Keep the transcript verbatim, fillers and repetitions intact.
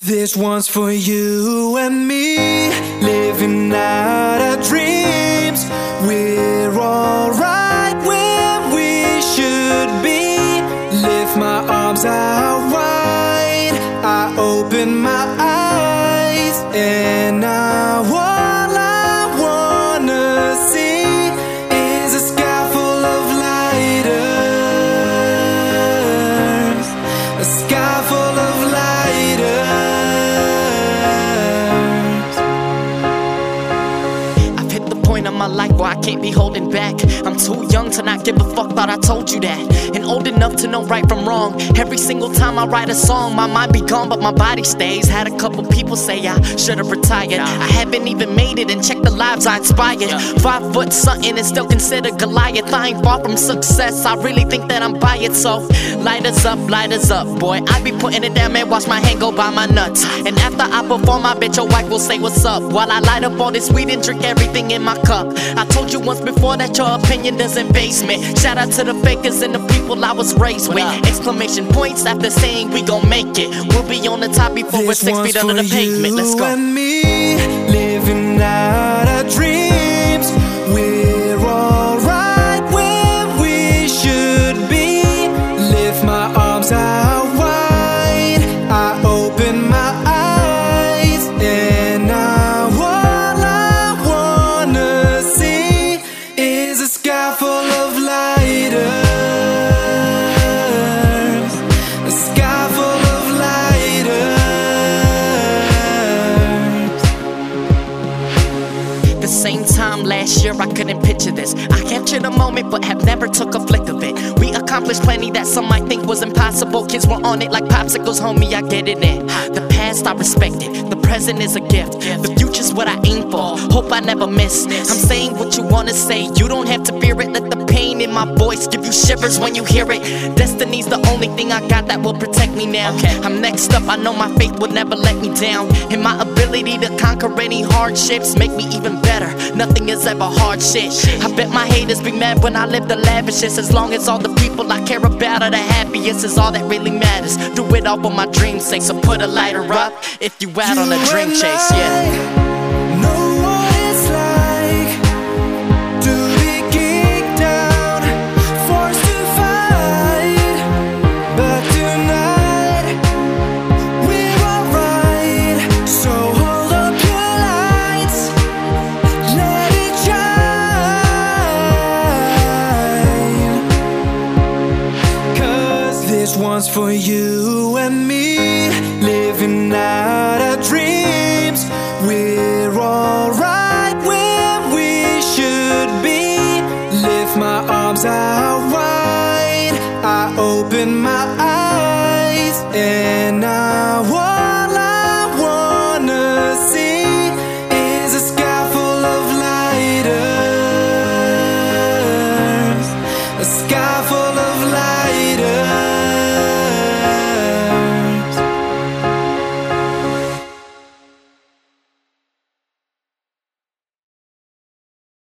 This one's for you and me, living out our dreams. We're alright where we should be. Lift my arms out wide, I open my eyes, and now all I wanna see is a sky full of lighters, a sky full of lighters. Point of my life where I can't be holding back. I'm too young to not give a fuck, thought I told you that. And old enough to know right from wrong. Every single time I write a song, my mind be gone but my body stays. Had a couple people say I should've retired. I haven't even made it and check the lives I inspired. Five foot something and still considered Goliath. I ain't far from success, I really think that I'm by it. So light us up, light us up, boy. I be putting it down, man, watch my hand go by my nuts. And after I perform, I bet your wife will say what's up, while I light up all this weed and drink everything in my cup. I told you once before that your opinion doesn't base me. Shout out to the fakers and the people I was raised with. Exclamation points after saying we gon' make it. We'll be on the top before we're six feet under the pavement. Let's go. And me, living out our dreams. We're alright where we should be. Lift my arms out wide, I open my eyes, and now all I wanna see is a sky full of lighters, a sky full of lighters. The same time last year I couldn't picture this. I captured a moment but have never took a flick of it. We accomplished plenty that some might think was impossible. Kids were on it like popsicles, homie, I get it in. The past I respect it, the present is a gift. The future's what I aim for, hope I never miss. I'm saying what you wanna say, you don't have to fear it. Let the pain in my voice give you shivers when you hear it. Destiny's the only thing I got that will protect me now. I'm next up, I know my faith will never let me down. And my ability to conquer any hardships make me even better. Nothing is ever hard shit. I bet my haters be mad when I live the lavishest. As long as all the people I care about are the happiest is all that really matters. Do it all for my dream's sake, so put a lighter up if you out on a dream chase, yeah. This one's for you and me, living out our dreams. We're alright where we should be. Lift my arms out wide, I open my eyes, and now